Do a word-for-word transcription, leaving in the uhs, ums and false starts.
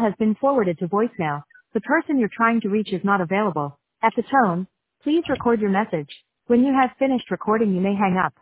has been forwarded to voicemail. The person you're trying to reach is not available. At the tone, please record your message. When you have finished recording, you may hang up.